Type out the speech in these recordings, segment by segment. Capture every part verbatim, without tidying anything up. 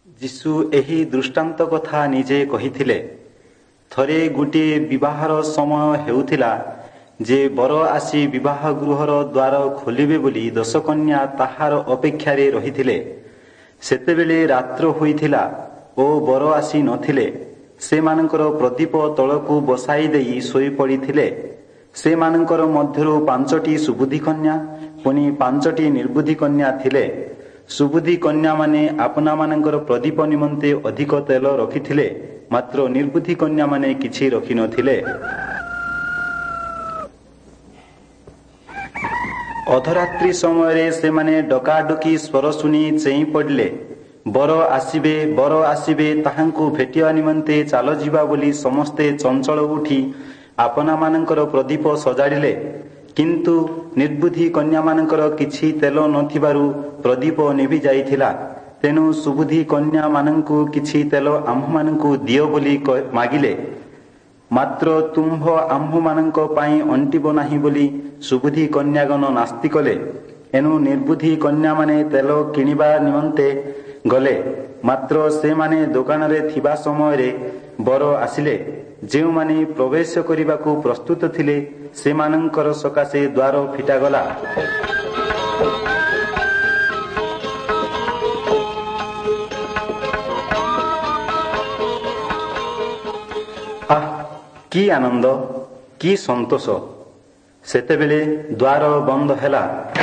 ଯୀଶୁ ଏହି ଦୃଷ୍ଟାନ୍ତ କଥା ନିଜେ କହିଥିଲେ। ଥରେ ଗୋଟିଏ ବିବାହର ସମୟ ହେଉଥିଲା ଯେ ବର ଆସି ବିବାହ ଗୃହର ଦ୍ୱାର ଖୋଲିବେ ବୋଲି ଦଶକନ୍ୟା ତାହାର ଅପେକ୍ଷାରେ ରହିଥିଲେ। ସେତେବେଳେ ରାତ୍ର ହୋଇଥିଲା ଓ ବର ଆସି ନଥିଲେ। ସେମାନଙ୍କର ପ୍ରଦୀପ ତଳକୁ ବସାଇ ଦେଇ ଶୋଇପଡ଼ିଥିଲେ। ସେମାନଙ୍କର ମଧ୍ୟରୁ ପାଞ୍ଚଟି ସୁବୁଦ୍ଧି କନ୍ୟା ପୁଣି ପାଞ୍ଚଟି ନିର୍ବୁଦ୍ଧି କନ୍ୟା ଥିଲେ। ସୁବୁଦ୍ଧି କନ୍ୟାମାନେ ଆପଣାମାନଙ୍କର ପ୍ରଦୀପ ନିମନ୍ତେ ଅଧିକ ତେଲ ରଖିଥିଲେ, ମାତ୍ର ନିର୍ବୁଦ୍ଧି କନ୍ୟାମାନେ କିଛି ରଖିନଥିଲେ। ଅଧରାତ୍ରି ସମୟରେ ସେମାନେ ଡକାଡକି ସ୍ୱର ଶୁଣି ଚେଇଁ ପଡ଼ିଲେ। ବର ଆସିବେ, ବର ଆସିବେ, ତାହାଙ୍କୁ ଭେଟିବା ନିମନ୍ତେ ଚାଲ ଯିବା ବୋଲି ସମସ୍ତେ ଚଞ୍ଚଳ ଉଠି ଆପଣାମାନଙ୍କର ପ୍ରଦୀପ ସଜାଡ଼ିଲେ। କିନ୍ତୁ ନିର୍ବୁଦ୍ଧି କନ୍ୟାମାନଙ୍କର କିଛି ତେଲ ନଥିବାରୁ ପ୍ରଦୀପ ନିଭି ଯାଇଥିଲା। ତେଣୁ ସୁବୁଦ୍ଧି କନ୍ୟାମାନଙ୍କୁ କିଛି ତେଲ ଆମ୍ଭମାନଙ୍କୁ ଦିଅ ବୋଲି ମାଗିଲେ। ମାତ୍ର ତୁମ୍ଭ ଆମ୍ଭମାନଙ୍କ ପାଇଁ ଅଣ୍ଟିବ ନାହିଁ ବୋଲି ସୁବୁଦ୍ଧି କନ୍ୟାଗଣ ନାସ୍ତି କଲେ। ଏଣୁ ନିର୍ବୁଦ୍ଧି କନ୍ୟାମାନେ ତେଲ କିଣିବା ନିମନ୍ତେ ଗଲେ। ମାତ୍ର ସେମାନେ ଦୋକାନରେ ଥିବା ସମୟରେ ବର ଆସିଲେ। ଯେଉଁମାନେ ପ୍ରବେଶ କରିବାକୁ ପ୍ରସ୍ତୁତ ଥିଲେ ସେମାନଙ୍କର ସକାଶେ ଦ୍ୱାର ଫିଟାଗଲା। ଆଃ, କି ଆନନ୍ଦ, କି ସନ୍ତୋଷ! ସେତେବେଳେ ଦ୍ୱାର ବନ୍ଦ ହେଲା।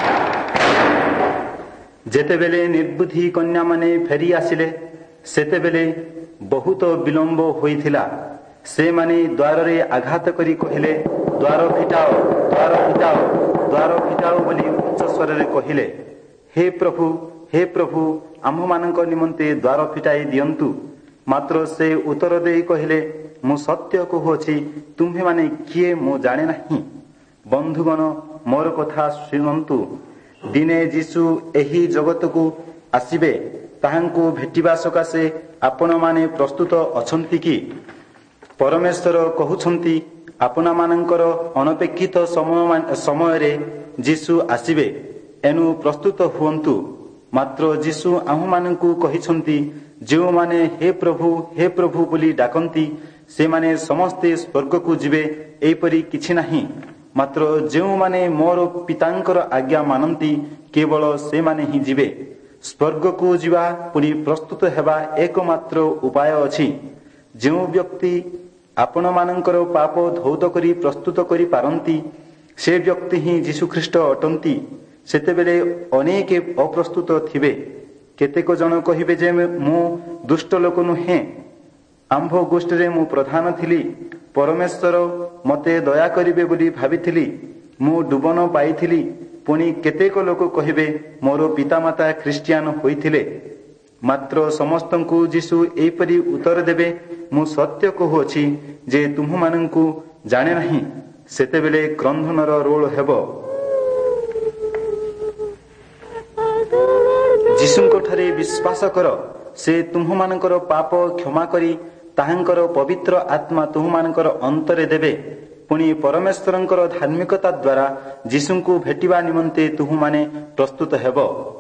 ଯେତେବେଳେ ନିର୍ବୁଦ୍ଧି କନ୍ୟାମାନେ ଫେରି ଆସିଲେ ସେତେବେଳେ ବହୁତ ବିଳମ୍ବ ହୋଇଥିଲା। ସେମାନେ ଦ୍ୱାରରେ ଆଘାତ କରି କହିଲେ, ଦ୍ୱାର ଫିଟାଅ, ଦ୍ୱାର ଫିଟାଅ, ଦ୍ୱାର ଫିଟାଅ ବୋଲି ଉଚ୍ଚ ସ୍ୱରରେ କହିଲେ। ହେ ପ୍ରଭୁ, ହେ ପ୍ରଭୁ, ଆମ୍ଭମାନଙ୍କ ନିମନ୍ତେ ଦ୍ୱାର ଫିଟାଇ ଦିଅନ୍ତୁ। ମାତ୍ର ସେ ଉତ୍ତର ଦେଇ କହିଲେ, ମୁଁ ସତ୍ୟ କହୁଅଛି, ତୁମ୍ଭେମାନେ କିଏ ମୁଁ ଜାଣେ ନାହିଁ। ବନ୍ଧୁଗଣ, ମୋର କଥା ଶୁଣନ୍ତୁ। ଦିନେ ଯୀଶୁ ଏହି ଜଗତକୁ ଆସିବେ। ତାହାଙ୍କୁ ଭେଟିବା ସକାଶେ ଆପଣମାନେ ପ୍ରସ୍ତୁତ ଅଛନ୍ତି କି? ପରମେଶ୍ୱର କହୁଛନ୍ତି, ଆପଣମାନଙ୍କର ଅନପେକ୍ଷିତ ସମୟରେ ଯୀଶୁ ଆସିବେ, ଏଣୁ ପ୍ରସ୍ତୁତ ହୁଅନ୍ତୁ। ମାତ୍ର ଯୀଶୁ ଆମ୍ଭମାନଙ୍କୁ କହିଛନ୍ତି, ଯେଉଁମାନେ ହେ ପ୍ରଭୁ, ହେ ପ୍ରଭୁ ବୋଲି ଡାକନ୍ତି ସେମାନେ ସମସ୍ତେ ସ୍ୱର୍ଗକୁ ଯିବେ, ଏହିପରି କିଛି ନାହିଁ। ମାତ୍ର ଯେଉଁମାନେ ମୋର ପିତାଙ୍କର ଆଜ୍ଞା ମାନନ୍ତି କେବଳ ସେମାନେ ହିଁ ଯିବେ। ସ୍ୱର୍ଗକୁ ଯିବା ପୁଣି ପ୍ରସ୍ତୁତ ହେବା ଏକମାତ୍ର ଉପାୟ ଅଛି। ଯେଉଁ ବ୍ୟକ୍ତି ଆପଣମାନଙ୍କର ପାପ ଧୌତ କରି ପ୍ରସ୍ତୁତ କରିପାରନ୍ତି ସେ ବ୍ୟକ୍ତି ହିଁ ଯୀଶୁଖ୍ରୀଷ୍ଟ ଅଟନ୍ତି। ସେତେବେଳେ ଅନେକ ଅପ୍ରସ୍ତୁତ ଥିବେ। କେତେକ ଜଣ କହିବେ ଯେ ମୁଁ ଦୁଷ୍ଟ ଲୋକ ନୁହେଁ, ଆମ୍ଭ ଗୋଷ୍ଠୀରେ ମୁଁ ପ୍ରଧାନ ଥିଲି, ପରମେଶ୍ୱର ମୋତେ ଦୟା କରିବେ ବୋଲି ଭାବିଥିଲି, ମୁଁ ଡୁବନ ପାଇଥିଲି। ପୁଣି କେତେକ ଲୋକ କହିବେ ମୋର ପିତାମାତା ଖ୍ରୀଷ୍ଟିଆନ ହୋଇଥିଲେ। ମାତ୍ର ସମସ୍ତଙ୍କୁ ଯୀଶୁ ଏହିପରି ଉତ୍ତର ଦେବେ, ମୁଁ ସତ୍ୟ କହୁଅଛି ଯେ ତୁମ୍ଭମାନଙ୍କୁ ଜାଣେ ନାହିଁ। ସେତେବେଳେ କ୍ରନ୍ଧନର ରୋଳ ହେବ। ଯୀଶୁଙ୍କଠାରେ ବିଶ୍ୱାସ କର, ସେ ତୁମ୍ଭମାନଙ୍କର ପାପ କ୍ଷମା କରି ତାହାଙ୍କର ପବିତ୍ର ଆତ୍ମା ତୁମ୍ଭମାନଙ୍କର ଅନ୍ତରେ ଦେବେ। ପୁଣି ପରମେଶ୍ୱରଙ୍କର ଧାର୍ମିକତା ଦ୍ୱାରା ଯୀଶୁଙ୍କୁ ଭେଟିବା ନିମନ୍ତେ ତୁମ୍ଭମାନେ ପ୍ରସ୍ତୁତ ହେବ।